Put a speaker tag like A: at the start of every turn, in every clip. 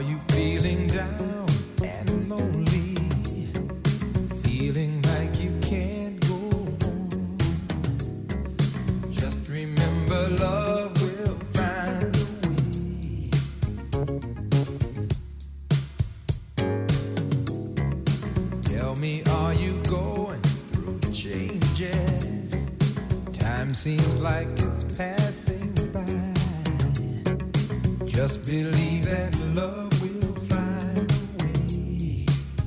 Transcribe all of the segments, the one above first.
A: you feeling down and lonely? Feeling like you can't go on? Just remember love will find a way. Tell me, are you going through changes? Time seems like it's passing by. Just believe that love will find a way.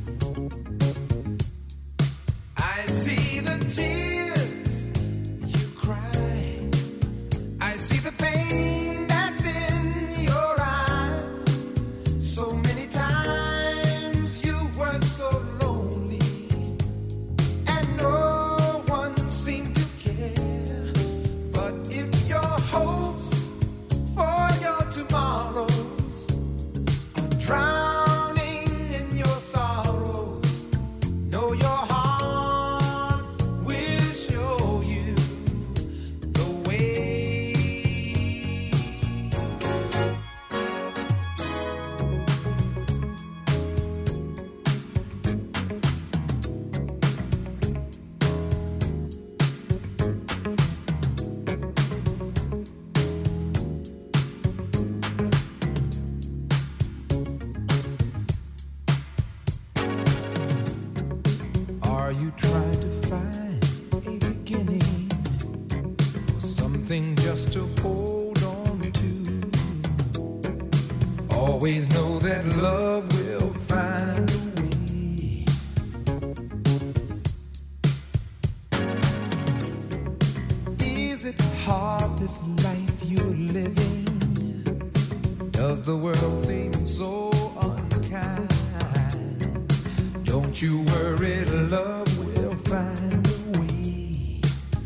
A: I see the tears you cry. I see the pain that's in your eyes. So many times you were so lonely, and no one seemed to care. But if your hopes for your tomorrows are drowning in your sorrows, know your heart will show you the way. Are you trying to find a beginning, or something just to hold on to? Always know that love will find a way. Is it hard, this life you're living? Does the world seem so unkind? Don't you worry, love will find a way.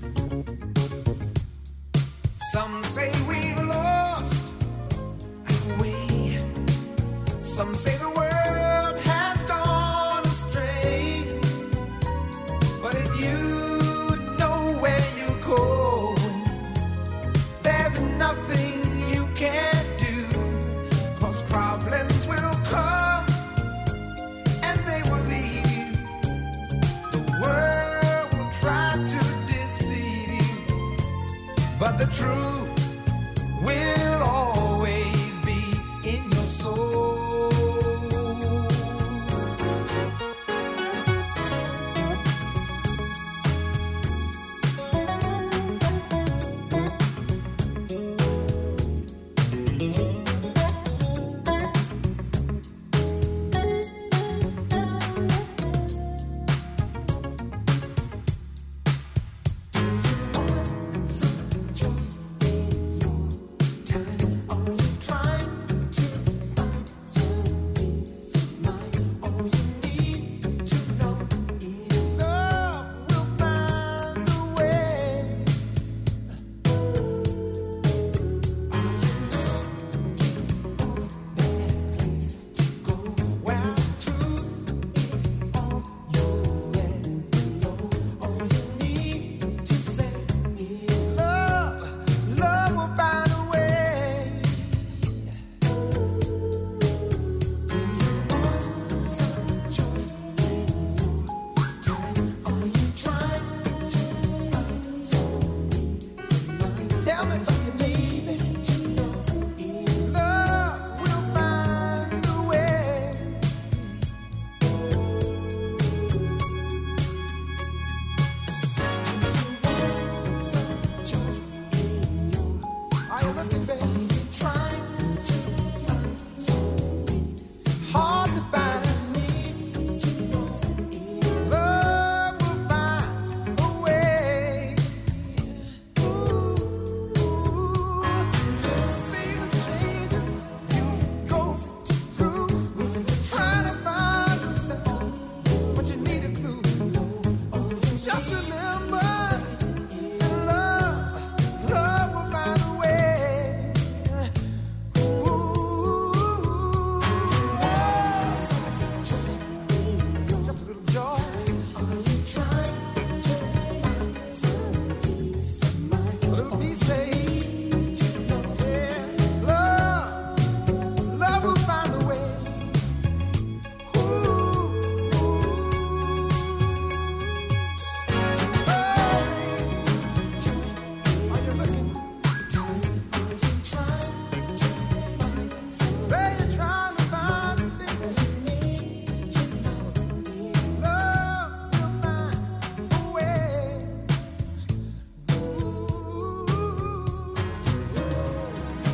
A: Some say we've lost our way. Some say the world has gone astray. But if you know where you're going, there's nothing you can't do. 'Cause problems will come and they will leave you. The world will try to deceive you, but the truth will always be in your soul. Trying to find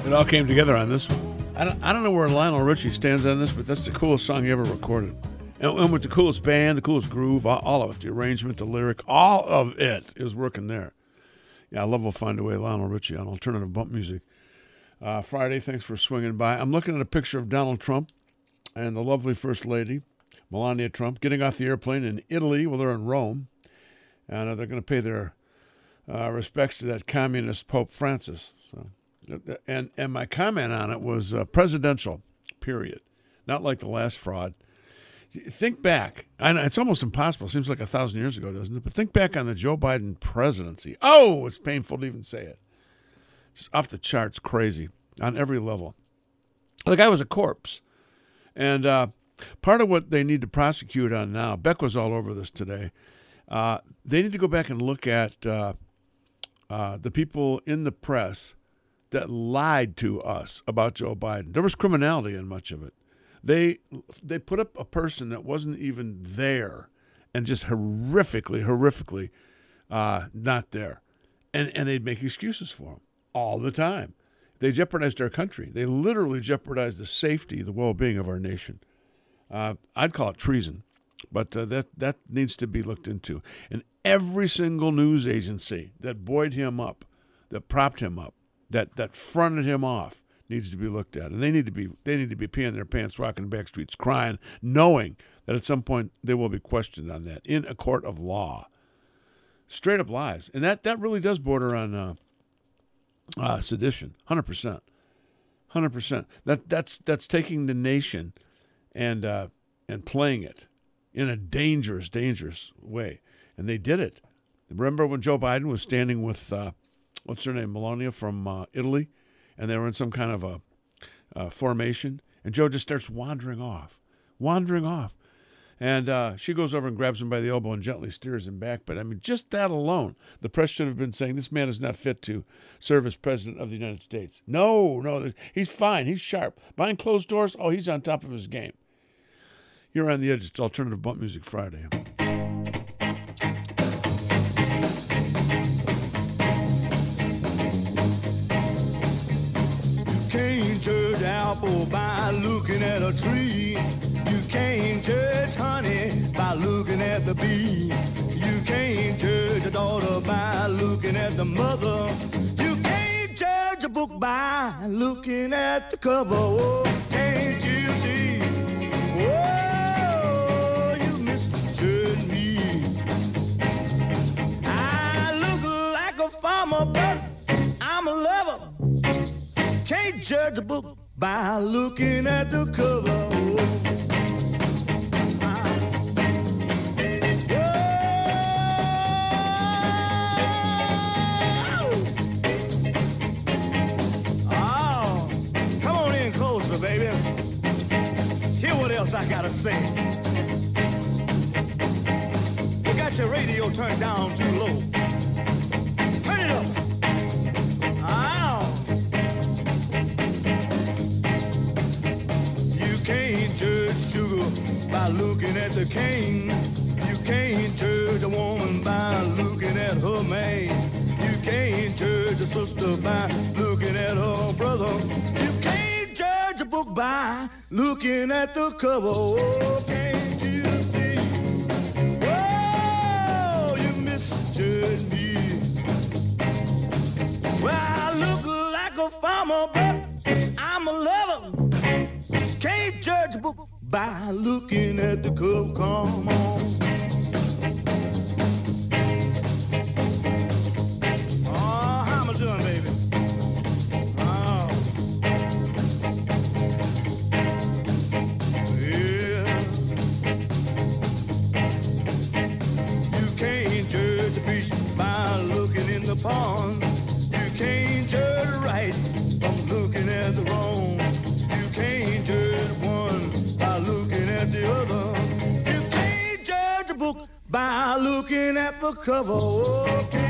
B: It all came together on this one. I don't know where Lionel Richie stands on this, but that's the coolest song he ever recorded. And with the coolest band, the coolest groove, all of it, the arrangement, the lyric, all of it is working there. Yeah, I love We'll Find a Way, Lionel Richie on Alternative Bump Music. Friday, thanks for swinging by. I'm looking at a picture of Donald Trump and the lovely First Lady, Melania Trump, getting off the airplane in Italy. Well, they're in Rome, and they're going to pay their respects to that communist Pope Francis. So, and my comment on it was presidential, period. Not like the last fraud. Think back. I know it's almost impossible. It seems like 1,000 years ago, doesn't it? But think back on the Joe Biden presidency. Oh, it's painful to even say it. Just off the charts, crazy on every level. The guy was a corpse. And part of what they need to prosecute on now, Beck was all over this today, they need to go back and look at the people in the press that lied to us about Joe Biden. There was criminality in much of it. They put up a person that wasn't even there and just horrifically not there. And they'd make excuses for him all the time. They jeopardized our country. They literally jeopardized the safety, the well-being of our nation. I'd call it treason, but that needs to be looked into. And every single news agency that buoyed him up, that propped him up, that fronted him off, needs to be looked at, and they need to be peeing their pants, walking back streets, crying, knowing that at some point they will be questioned on that in a court of law. Straight up lies, and that really does border on sedition, 100%. That's taking the nation and playing it in a dangerous way, and they did it. Remember when Joe Biden was standing with what's her name, Melania from Italy? And they were in some kind of a formation, and Joe just starts wandering off. And she goes over and grabs him by the elbow and gently steers him back. But, I mean, just that alone, the press should have been saying, this man is not fit to serve as president of the United States. No, he's fine. He's sharp. Behind closed doors, he's on top of his game. You're on the edge. It's Alternative Bump Music Friday.
C: Judge apple by looking at a tree. You can't judge honey by looking at the bee. You can't judge a daughter by looking at the mother. You can't judge a book by looking at the cover. Oh, can't you see? Oh, you misjudged me. I look like a farmer, but I'm a lover. Can't judge a book by looking at the cover. Oh, come on in closer, baby. Hear what else I gotta say. You got your radio turned down too low. Turn it up. Looking at the king, you can't judge a woman by looking at her man. You can't judge a sister by looking at her brother. You can't judge a book by looking at the cover. Oh, can't you see? Oh, you misjudged me. Well, I look like a farmer, but I'm a lover. Can't judge a book by looking at the cover. Come on. Oh, how am I doing, baby? Oh. Yeah. You can't judge the fish by looking in the pond. You can't judge right from looking at the wrong. You can't judge one by looking at the other. You can't judge a book by looking at the cover. Okay.